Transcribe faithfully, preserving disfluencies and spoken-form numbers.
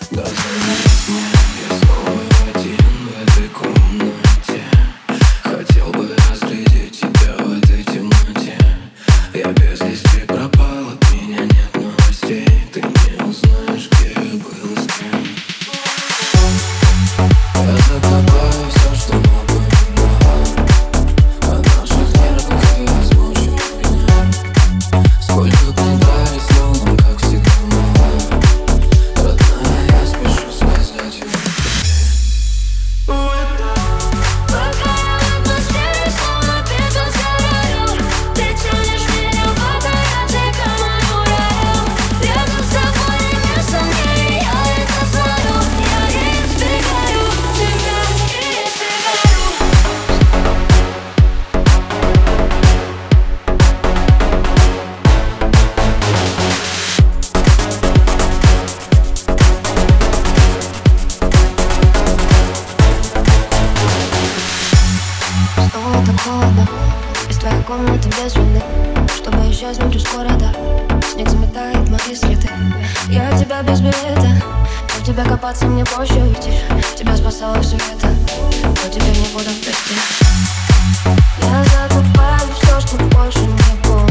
Дозвонись мне, я снова один в этой комнате. Хотел бы разглядеть тебя в этой темноте. Я без вести пропал, от меня нет новостей. Ты не узнаешь, где я был и с кем. Я закопаю все, что мог бы миновать. От наших нервов и измучил меня. Сколько пытались, но нам, как всегда, мало. Родная, я спешу сказать тебе. Пока я в атмосфере, словно пепел сгораю. Ты тянешь меня в воду, я тебя маню раю. Рядом с тобой нет места мне, и я это знаю. Я избегаю тебя, избегаю. Снова так холодно, из твоей комнаты без вины. Чтобы исчезнуть из города, снег заметает мои следы. Я от тебя без билета, но в тебя копаться мне проще уйти. Тебя спасало все это, но тебе не буду простить. Я закопаю все, что больше не помню.